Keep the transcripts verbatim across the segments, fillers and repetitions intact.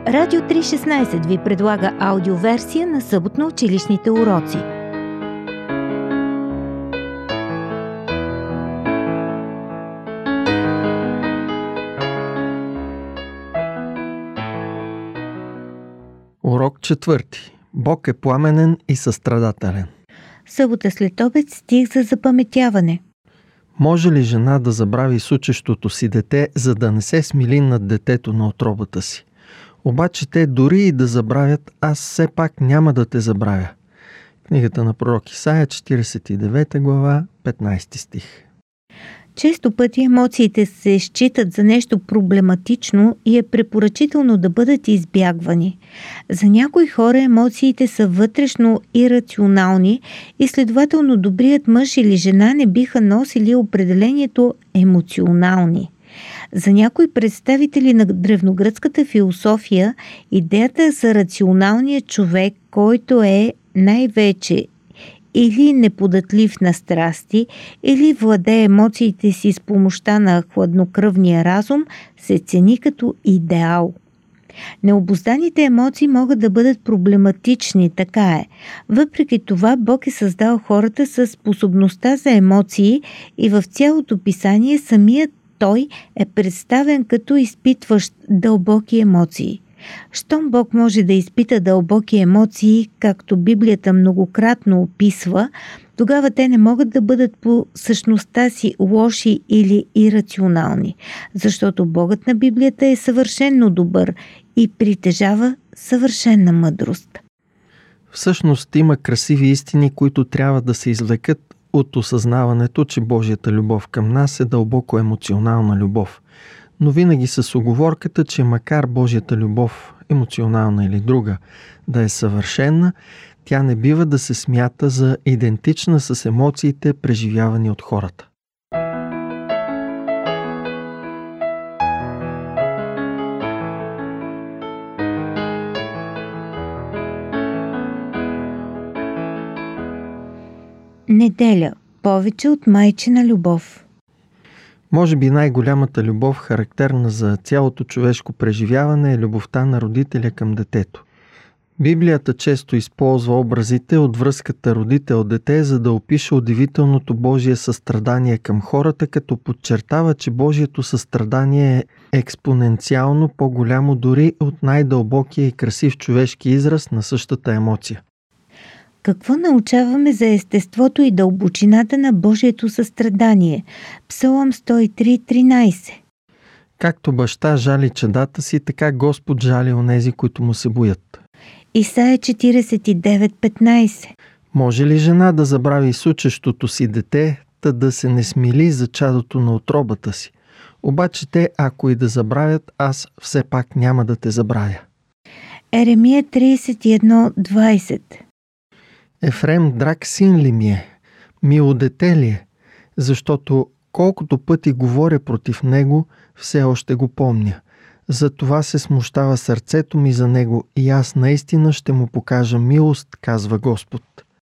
Радио триста и шестнадесет ви предлага аудиоверсия на съботно-училищните уроци. Урок четвърти. Бог е пламенен и състрадателен. Събота след обед, стих за запаметяване. Може ли жена да забрави сучещото си дете, за да не се смили над детето на утробата си? Обаче те дори и да забравят, аз все пак няма да те забравя. Книгата на пророк Исаия, четиридесет и девета глава, петнадесети стих. Често пъти емоциите се считат за нещо проблематично и е препоръчително да бъдат избягвани. За някои хора емоциите са вътрешно ирационални и следователно добрият мъж или жена не биха носили определението емоционални. За някои представители на древногръцката философия, идеята за рационалния човек, който е най-вече или неподатлив на страсти, или владее емоциите си с помощта на хладнокръвния разум, се цени като идеал. Необузданите емоции могат да бъдат проблематични, така е. Въпреки това, Бог е създал хората с способността за емоции и в цялото писание самият Той е представен като изпитващ дълбоки емоции. Щом Бог може да изпита дълбоки емоции, както Библията многократно описва, тогава те не могат да бъдат по същността си лоши или ирационални, защото Богът на Библията е съвършенно добър и притежава съвършена мъдрост. Всъщност има красиви истини, които трябва да се извлекат от осъзнаването, че Божията любов към нас е дълбоко емоционална любов. Но винаги с уговорката, че макар Божията любов, емоционална или друга, да е съвършена, тя не бива да се смята за идентична с емоциите, преживявани от хората. Неделя. Повече от майчина любов. Може би най-голямата любов, характерна за цялото човешко преживяване, е любовта на родителя към детето. Библията често използва образите от връзката родител-дете, за да опише удивителното Божие състрадание към хората, като подчертава, че Божието състрадание е експоненциално по-голямо дори от най-дълбокия и красив човешки израз на същата емоция. Какво научаваме за естеството и дълбочината на Божието състрадание? Псалом сто и три тринадесет. Както баща жали чадата си, така Господ жали онези, които му се боят. Исаия четиридесет и девет петнадесет. Може ли жена да забрави сучещото си дете, та да се не смили за чадото на утробата си? Обаче те, ако и да забравят, аз все пак няма да те забравя. Еремия тридесет и едно двадесет. Ефрем драг син ли ми е? Мило дете ли е? Защото колкото пъти говоря против него, все още го помня. Затова се смущава сърцето ми за него и аз наистина ще му покажа милост, казва Господ.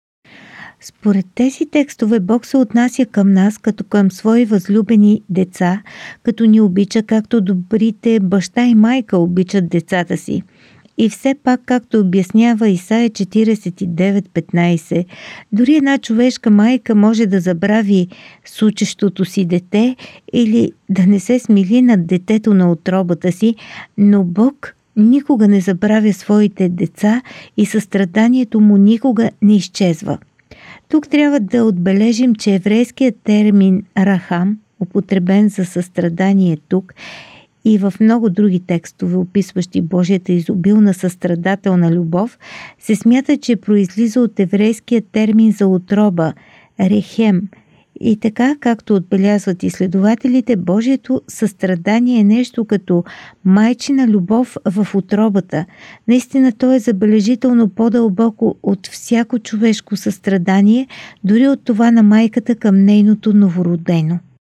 Според тези текстове Бог се отнася към нас като към свои възлюбени деца, като ни обича както добрите баща и майка обичат децата си. И все пак, както обяснява Исаия четиридесет и девет петнадесет, дори една човешка майка може да забрави сучещото си дете или да не се смили над детето на утробата си, но Бог никога не забравя своите деца и състраданието му никога не изчезва. Тук трябва да отбележим, че еврейският термин рахам, употребен за състрадание тук, и в много други текстове, описващи Божията изобилна състрадателна любов, се смята, че произлиза от еврейския термин за утроба – рехем. И така, както отбелязват изследователите, Божието състрадание е нещо като майчина любов в утробата. Наистина то е забележително по-дълбоко от всяко човешко състрадание, дори от това на майката към нейното новородено.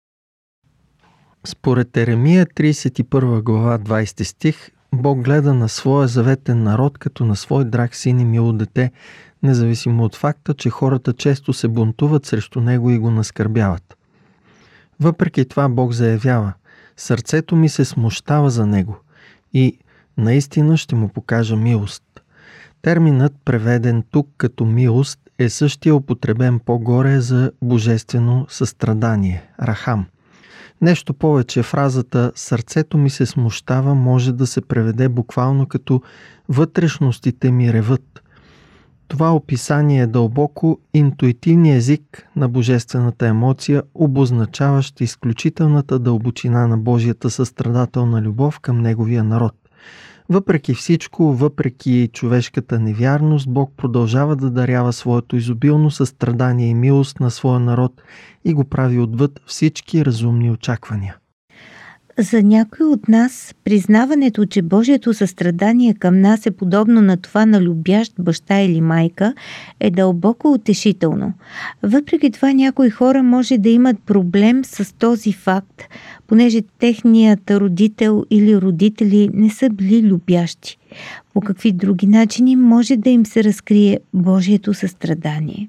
Според Еремия тридесет и първа глава двадесети стих, Бог гледа на своя заветен народ като на свой драг син и мило дете, независимо от факта, че хората често се бунтуват срещу него и го наскърбяват. Въпреки това Бог заявява: сърцето ми се смущава за него и Наистина ще му покажа милост. Терминът, преведен тук като милост, е същия употребен по-горе за божествено състрадание – рахам. Нещо повече, фразата «сърцето ми се смущава» може да се преведе буквално като «вътрешностите ми реват». Това описание е дълбоко интуитивния език на божествената емоция, обозначаващ изключителната дълбочина на Божията състрадателна любов към Неговия народ. Въпреки всичко, въпреки човешката невярност, Бог продължава да дарява своето изобилно състрадание и милост на своя народ и го прави отвъд всички разумни очаквания. За някой от нас признаването, че Божието състрадание към нас е подобно на това на любящ баща или майка, е дълбоко утешително. Въпреки това някои хора може да имат проблем с този факт, понеже техният родител или родители не са били любящи. По какви други начини може да им се разкрие Божието състрадание?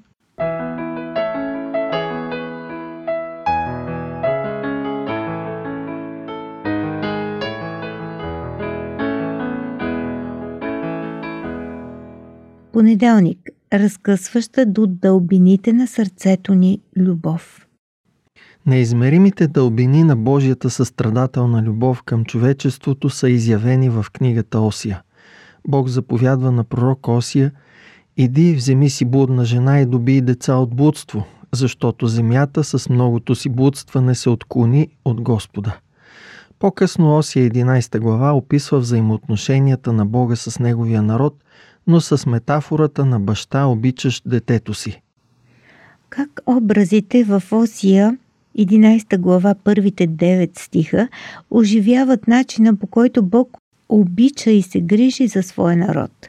Понеделник. Разкъсваща до дълбините на сърцето ни любов. Неизмеримите дълбини на Божията състрадателна любов към човечеството са изявени в книгата Осия. Бог заповядва на пророк Осия: «Иди, вземи си блудна жена и добий деца от блудство, защото земята с многото си блудстване се отклони от Господа». По-късно Осия единайсета глава описва взаимоотношенията на Бога с Неговия народ, но с метафората на баща, обичащ детето си. Как образите в Осия единайсета глава, първите девет стиха, оживяват начина, по който Бог обича и се грижи за своя народ.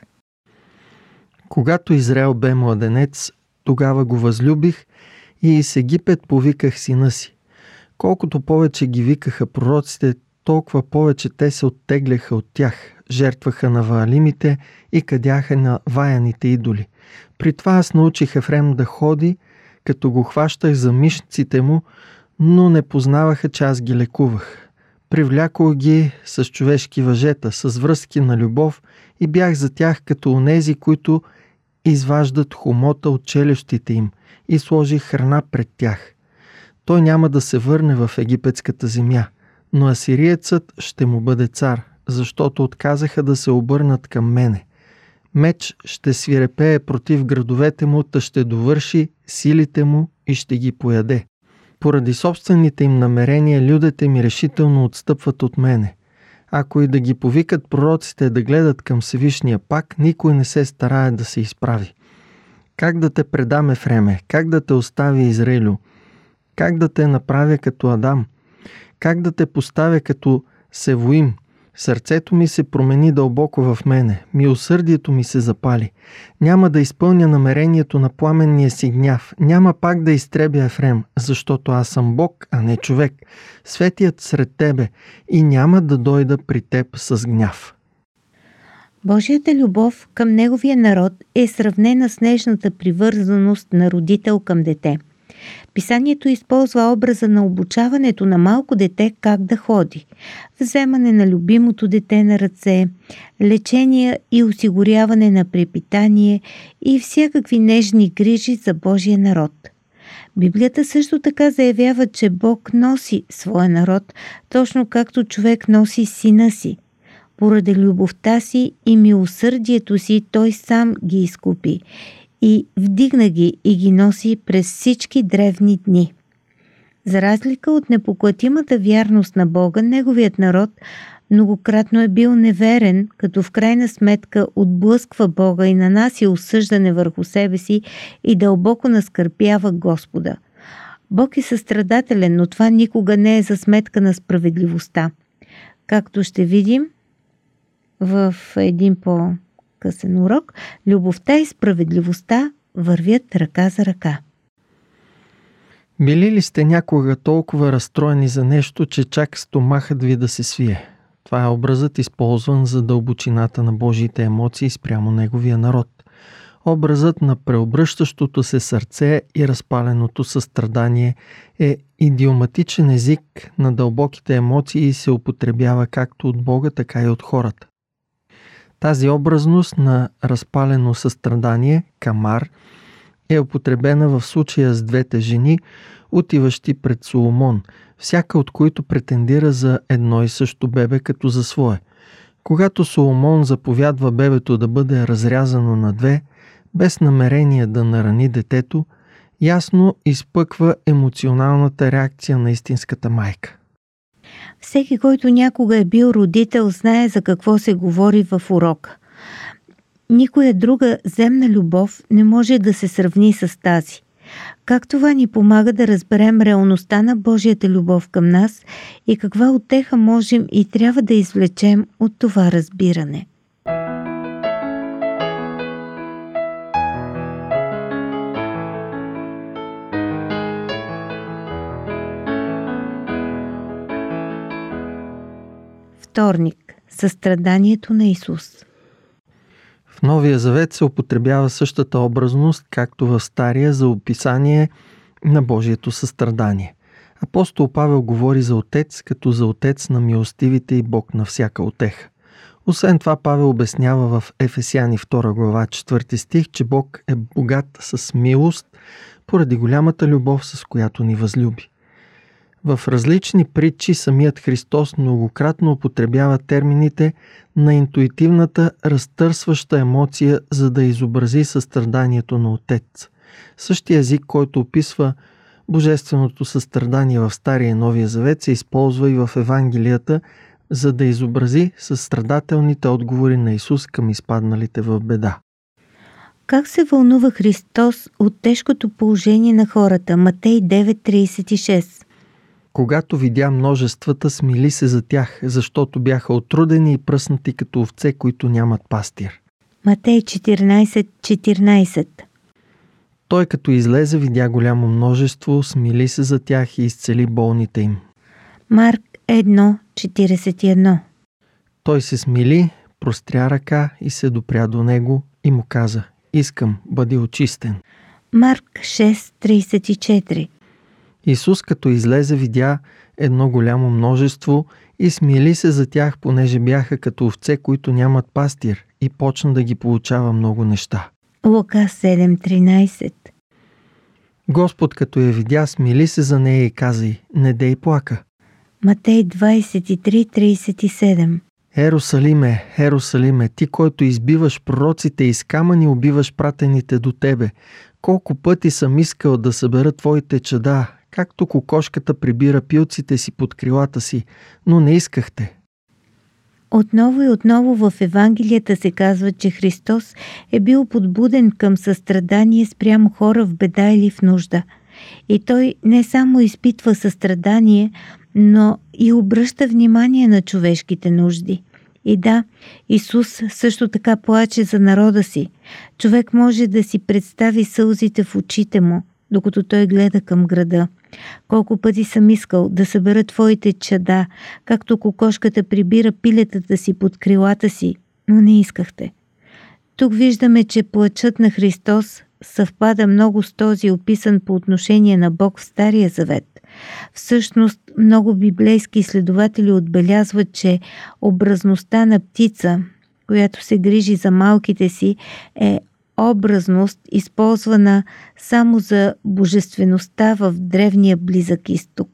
Когато Израел бе младенец, тогава го възлюбих и с Египет повиках сина си. Колкото повече ги викаха пророците, толкова повече те се оттегляха от тях, жертваха на ваалимите и кадяха на ваяните идоли. При това аз научих Ефрем да ходи, като го хващах за мишците му, но не познаваха, че аз ги лекувах. Привлякох ги с човешки въжета, с връзки на любов и бях за тях като онези, които изваждат хомота от челюстите им, и сложих храна пред тях. Той няма да се върне в египетската земя, но асириецът ще му бъде цар, защото отказаха да се обърнат към мене. Меч ще свирепее против градовете му, та ще довърши силите му и ще ги пояде. Поради собствените им намерения, людите ми решително отстъпват от мене. Ако и да ги повикат пророците да гледат към Всевишния, пак никой не се старае да се изправи. Как да те предам, Ефреме? Как да те остави, Израилю? Как да те направя като Адам? Как да те поставя като Севоим? Сърцето ми се промени дълбоко в мене, милосърдието ми се запали. Няма да изпълня намерението на пламенния си гняв, няма пак да изтребя Ефрем, защото аз съм Бог, а не човек, светият сред тебе, и няма да дойда при теб с гняв. Божията любов към Неговия народ е сравнена с нежната привързаност на родител към дете. Писанието използва образа на обучаването на малко дете как да ходи, вземане на любимото дете на ръце, лечение и осигуряване на препитание и всякакви нежни грижи за Божия народ. Библията също така заявява, че Бог носи своя народ, точно както човек носи сина си. Поради любовта си и милосърдието си той сам ги изкупи и вдигна ги и ги носи през всички древни дни. За разлика от непоклатимата вярност на Бога, Неговият народ многократно е бил неверен, като в крайна сметка отблъсква Бога и нанася осъждане върху себе си и дълбоко наскърпява Господа. Бог е състрадателен, но това никога не е за сметка на справедливостта. Както ще видим в един по-късен урок, любовта и справедливостта вървят ръка за ръка. Били ли сте някога толкова разстроени за нещо, че чак стомахът ви да се свие? Това е образът, използван за дълбочината на Божиите емоции спрямо Неговия народ. Образът на преобръщащото се сърце и разпаленото състрадание е идиоматичен език на дълбоките емоции и се употребява както от Бога, така и от хората. Тази образност на разпалено състрадание, камар, е употребена в случая с двете жени, отиващи пред Соломон, всяка от които претендира за едно и също бебе като за свое. Когато Соломон заповядва бебето да бъде разрязано на две, без намерение да нарани детето, ясно изпъква емоционалната реакция на истинската майка. Всеки, който някога е бил родител, знае за какво се говори в урока. Никоя друга земна любов не може да се сравни с тази. Как това ни помага да разберем реалността на Божията любов към нас и каква утеха можем и трябва да извлечем от това разбиране. Вторник. Състраданието на Исус. В Новия Завет се употребява същата образност, както в Стария, за описание на Божието състрадание. Апостол Павел говори за Отец, като за Отец на милостивите и Бог на всяка утеха. Освен това, Павел обяснява в Ефесяни втора глава четвърти стих, че Бог е богат с милост, поради голямата любов, с която ни възлюби. В различни притчи самият Христос многократно употребява термините на интуитивната разтърсваща емоция, за да изобрази състраданието на Отец. Същия език, който описва божественото състрадание в Стария и Новия Завет, се използва и в Евангелията, за да изобрази състрадателните отговори на Исус към изпадналите в беда. Как се вълнува Христос от тежкото положение на хората? Матей девет тридесет и шест. Когато видя множествата, смили се за тях, защото бяха отрудени и пръснати като овце, които нямат пастир. Матей четиринадесет четиринадесет. Той като излезе, видя голямо множество, смили се за тях и изцели болните им. Марк едно четиридесет и едно. Той се смили, простря ръка и се допря до него и му каза: искам, бъди очистен. Марк шест тридесет и четири. Исус като излезе, видя едно голямо множество и смили се за тях, понеже бяха като овце, които нямат пастир, и почна да ги получава много неща. Лука седем тринадесет. Господ като я видя, смили се за нея и каза й: не дей плака. Матей двадесет и три тридесет и седем. Ерусалиме, Ерусалиме, ти, който избиваш пророците и с камъни убиваш пратените до тебе, колко пъти съм искал да събера твоите чада, както кокошката прибира пилците си под крилата си, но не искахте. Отново и отново в Евангелията се казва, че Христос е бил подбуден към състрадание спрямо хора в беда или в нужда. И Той не само изпитва състрадание, но и обръща внимание на човешките нужди. И да, Исус също така плаче за народа си. Човек може да си представи сълзите в очите му, докато той гледа към града. Колко пъти съм искал да събера твоите чада, както кокошката прибира пилетата си под крилата си, но не искахте. Тук виждаме, че плачът на Христос съвпада много с този, описан по отношение на Бог в Стария Завет. Всъщност, много библейски изследователи отбелязват, че образността на птица, която се грижи за малките си, е образност, използвана само за божествеността в древния Близък изток.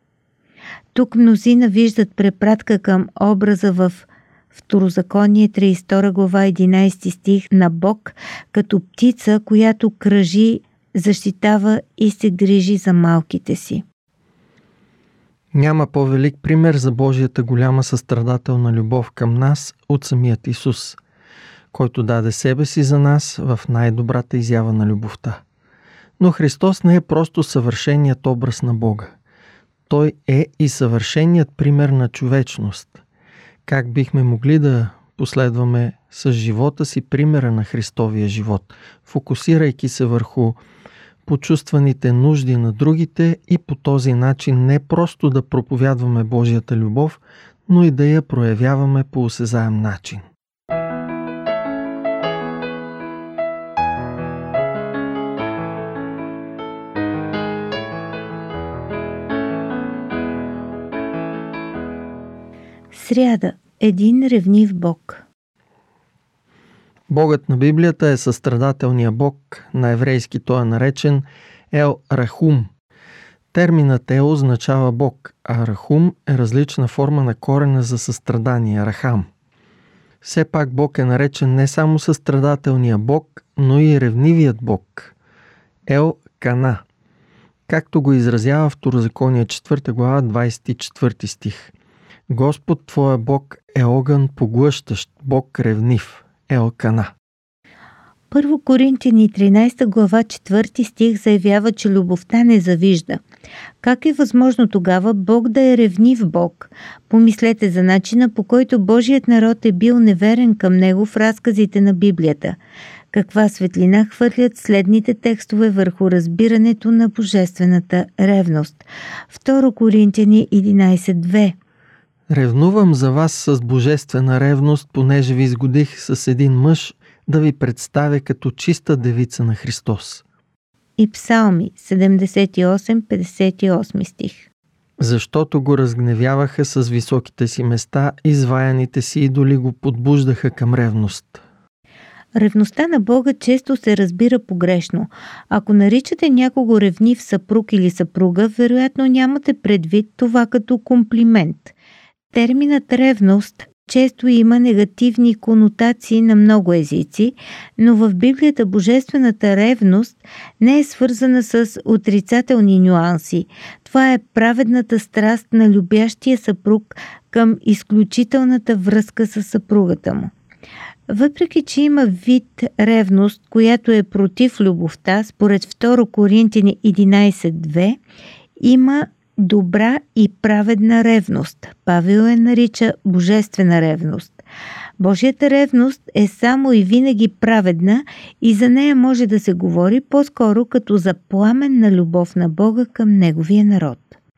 Тук мнозина виждат препратка към образа в Второзаконие тридесет и втора глава единадесети стих на Бог като птица, която кръжи, защитава и се грижи за малките си. Няма по-велик пример за Божията голяма състрадателна любов към нас от самият Исус, който даде себе си за нас в най-добрата изява на любовта. Но Христос не е просто съвършеният образ на Бога. Той е и съвършеният пример на човечност. Как бихме могли да последваме с живота си примера на Христовия живот, фокусирайки се върху почувстваните нужди на другите и по този начин не просто да проповядваме Божията любов, но и да я проявяваме по осезаем начин. Сряда. Един ревнив Бог. Богът на Библията е състрадателния Бог, на еврейски той е наречен Ел Рахум. Терминът Ел означава Бог, а Рахум е различна форма на корена за състрадание – Рахам. Все пак Бог е наречен не само състрадателния Бог, но и ревнивият Бог – Ел Кана, както го изразява Второзаконие четвърта глава двадесет и четвърти стих. Господ твоя Бог е огън поглъщащ, Бог ревнив, Ел Кана. Първо Коринтияни тринадесета глава четвърти стих заявява, че любовта не завижда. Как е възможно тогава Бог да е ревнив Бог? Помислете за начина, по който Божият народ е бил неверен към него в разказите на Библията. Каква светлина хвърлят следните текстове върху разбирането на божествената ревност? Второ Коринтияни единадесет две. Ревнувам за вас с божествена ревност, понеже ви изгодих с един мъж да ви представя като чиста девица на Христос. И Псалми седемдесет и осем петдесет и осми стих. Защото го разгневяваха с високите си места, изваяните си идоли го подбуждаха към ревност. Ревността на Бога често се разбира погрешно. Ако наричате някого ревнив съпруг или съпруга, вероятно нямате предвид това като комплимент. Терминът ревност често има негативни конотации на много езици, но в Библията божествената ревност не е свързана с отрицателни нюанси. Това е праведната страст на любящия съпруг към изключителната връзка с съпругата му. Въпреки че има вид ревност, която е против любовта, според Второ Коринтияни единадесет две, има добра и праведна ревност. Павел я нарича божествена ревност. Божията ревност е само и винаги праведна и за нея може да се говори по-скоро като за пламенна любов на Бога към Неговия народ.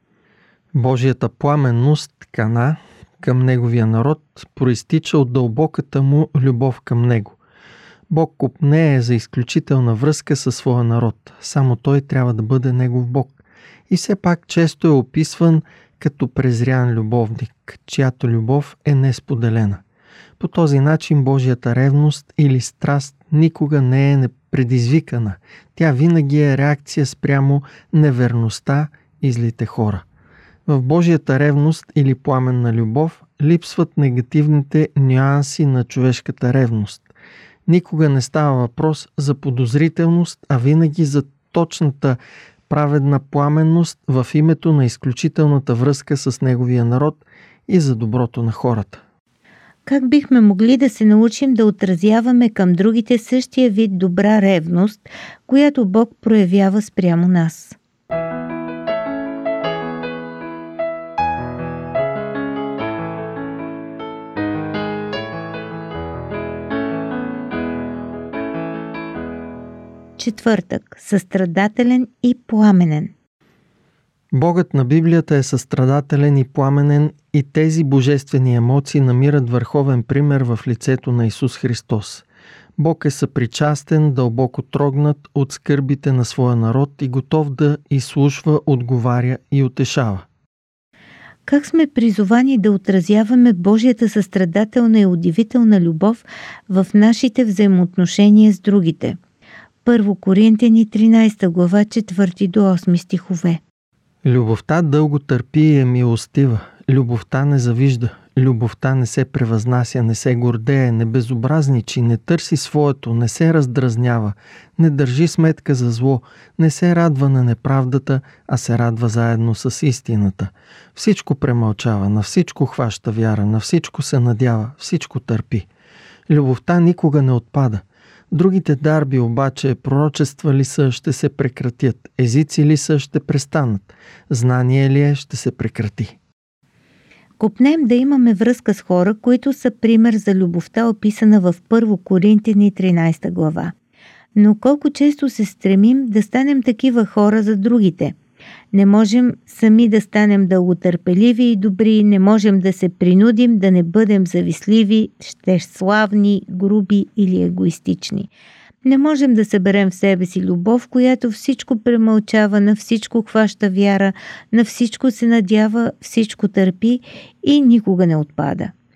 Божията пламенност, Кана, към Неговия народ проистича от дълбоката му любов към Него. Бог копнее за изключителна връзка със своя народ. Само Той трябва да бъде Негов Бог. И все пак често е описван като презрян любовник, чиято любов е несподелена. По този начин Божията ревност или страст никога не е непредизвикана. Тя винаги е реакция спрямо неверността и злите хора. В Божията ревност или пламенна любов липсват негативните нюанси на човешката ревност. Никога не става въпрос за подозрителност, а винаги за точната праведна пламенност в името на изключителната връзка с Неговия народ и за доброто на хората. Как бихме могли да се научим да отразяваме към другите същия вид добра ревност, която Бог проявява спрямо нас? Четвъртък. Състрадателен и пламенен. Богът на Библията е състрадателен и пламенен и тези божествени емоции намират върховен пример в лицето на Исус Христос. Бог е съпричастен, дълбоко трогнат от скърбите на своя народ и готов да изслушва, отговаря и утешава. Как сме призовани да отразяваме Божията състрадателна и удивителна любов в нашите взаимоотношения с другите? Първо Коринтияни тринадесета глава четвърти до осми стихове. Любовта дълго търпи и е милостива. Любовта не завижда. Любовта не се превъзнася, не се гордее, не безобразничи, не търси своето, не се раздразнява, не държи сметка за зло, не се радва на неправдата, а се радва заедно с истината. Всичко премълчава, на всичко хваща вяра, на всичко се надява, всичко търпи. Любовта никога не отпада. Другите дарби обаче, пророчества ли са, ще се прекратят, езици ли са, ще престанат, знание ли е, ще се прекрати. Копнем да имаме връзка с хора, които са пример за любовта, описана в Първо Коринтияни тринадесета глава. Но колко често се стремим да станем такива хора за другите? Не можем сами да станем дълготърпеливи и добри, не можем да се принудим да не бъдем завистливи, щеславни, груби или егоистични. Не можем да съберем в себе си любов, която всичко премълчава, на всичко хваща вяра, на всичко се надява, всичко търпи и никога не отпада.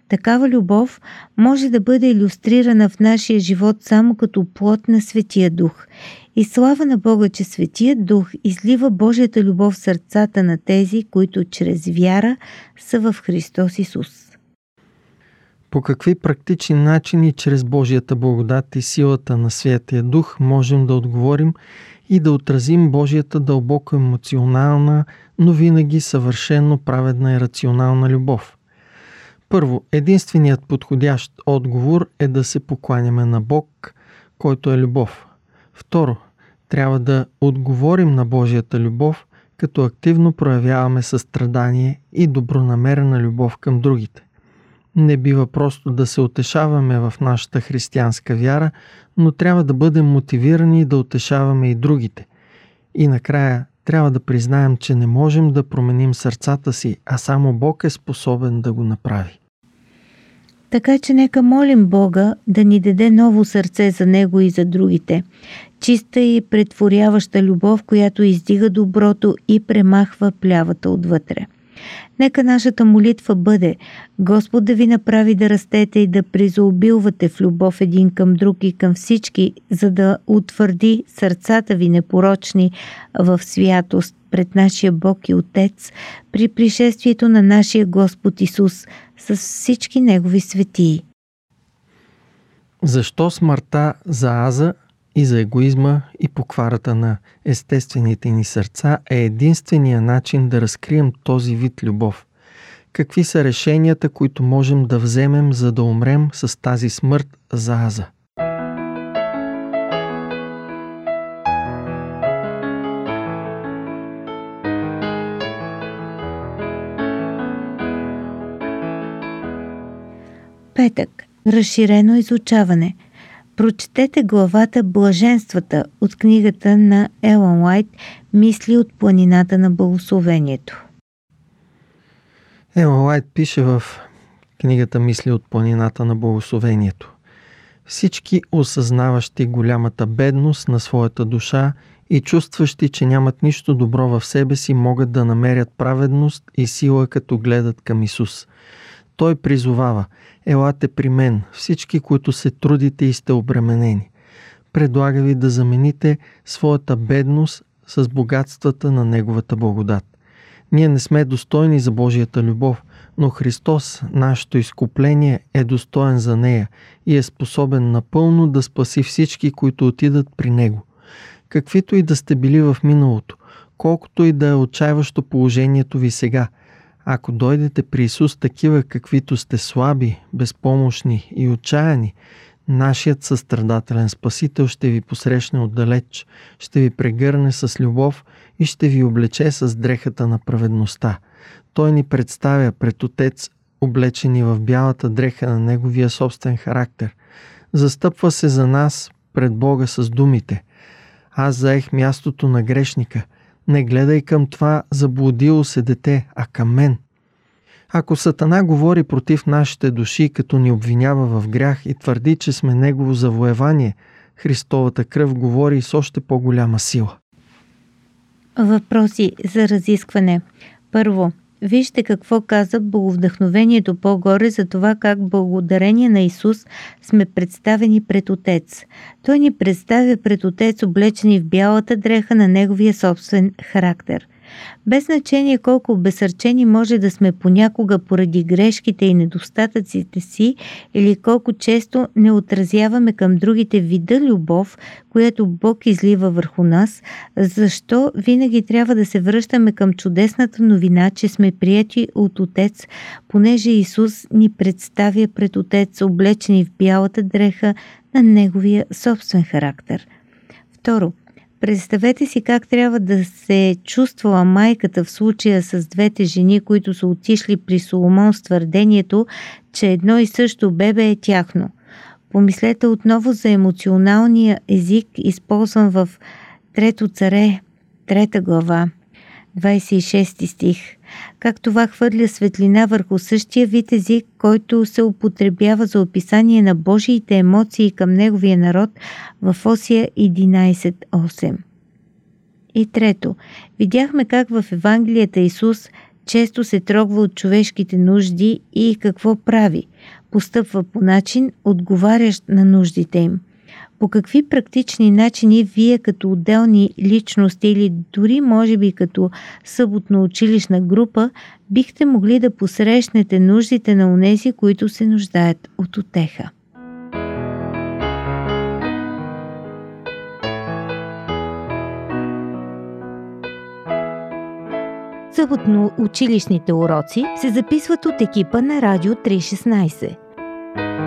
Такава любов може да бъде илюстрирана в нашия живот само като плод на Светия Дух. И слава на Бога, че Светият Дух излива Божията любов в сърцата на тези, които чрез вяра са в Христос Исус. По какви практични начини чрез Божията благодат и силата на Святия Дух можем да отговорим и да отразим Божията дълбоко емоционална, но винаги съвършено праведна и рационална любов? Първо, единственият подходящ отговор е да се покланяме на Бог, който е любов. Второ, трябва да отговорим на Божията любов, като активно проявяваме състрадание и добронамерена любов към другите. Не бива просто да се утешаваме в нашата християнска вяра, но трябва да бъдем мотивирани да утешаваме и другите. И накрая трябва да признаем, че не можем да променим сърцата си, а само Бог е способен да го направи. Така че нека молим Бога да ни даде ново сърце за Него и за другите. Чиста и претворяваща любов, която издига доброто и премахва плявата отвътре. Нека нашата молитва бъде: Господ да ви направи да растете и да призаобилвате в любов един към друг и към всички, за да утвърди сърцата ви непорочни в святост пред нашия Бог и Отец при пришествието на нашия Господ Исус с всички Негови светии. Защо смъртта за аза и за егоизма и покварата на естествените ни сърца е единствения начин да разкрием този вид любов? Какви са решенията, които можем да вземем, за да умрем с тази смърт за аза? Петък. Разширено изучаване. Прочетете главата Блаженствата от книгата на Елън Уайт «Мисли от планината на благословението». Елън Уайт пише в книгата «Мисли от планината на благословението»: всички осъзнаващи голямата бедност на своята душа и чувстващи, че нямат нищо добро в себе си, могат да намерят праведност и сила, като гледат към Исус. Той призовава: елате при мен, всички, които се трудите и сте обременени. Предлага ви да замените своята бедност с богатствата на Неговата благодат. Ние не сме достойни за Божията любов, но Христос, нашето изкупление, е достоен за нея и е способен напълно да спаси всички, които отидат при Него. Каквито и да сте били в миналото, колкото и да е отчаиващо положението ви сега, ако дойдете при Исус такива, каквито сте, слаби, безпомощни и отчаяни, нашият състрадателен Спасител ще ви посрещне отдалеч, ще ви прегърне с любов и ще ви облече с дрехата на праведността. Той ни представя пред Отец, облечени в бялата дреха на Неговия собствен характер. Застъпва се за нас пред Бога с думите: аз заех мястото на грешника. Не гледай към това заблудило се дете, а към мен. Ако Сатана говори против нашите души, като ни обвинява в грях и твърди, че сме Негово завоевание, Христовата кръв говори с още по-голяма сила. Въпроси за разискване. Първо, вижте какво каза Боговдъхновението по-горе за това как благодарение на Исус сме представени пред Отец. Той ни представя пред Отец, облечени в бялата дреха на Неговия собствен характер. Без значение колко обезсърчени може да сме понякога поради грешките и недостатъците си, или колко често не отразяваме към другите вида любов, която Бог излива върху нас, защо винаги трябва да се връщаме към чудесната новина, че сме приети от Отец, понеже Исус ни представя пред Отец, облечени в бялата дреха на Неговия собствен характер. Второ, представете си как трябва да се е чувствала майката в случая с двете жени, които са отишли при Соломон с твърдението, че едно и също бебе е тяхно. Помислете отново за емоционалния език, използван в Трето царе, трета глава, двадесет и шести стих. Как това хвърля светлина върху същия вид език, който се употребява за описание на Божиите емоции към Неговия народ в Осия единадесет осем. И трето, видяхме как в Евангелията Исус често се трогва от човешките нужди и какво прави? Постъпва по начин, отговарящ на нуждите им. По какви практични начини вие като отделни личности или дори може би като съботно-училищна група бихте могли да посрещнете нуждите на онези, които се нуждаят от утеха? Съботно-училищните уроци се записват от екипа на Радио триста и шестнадесет.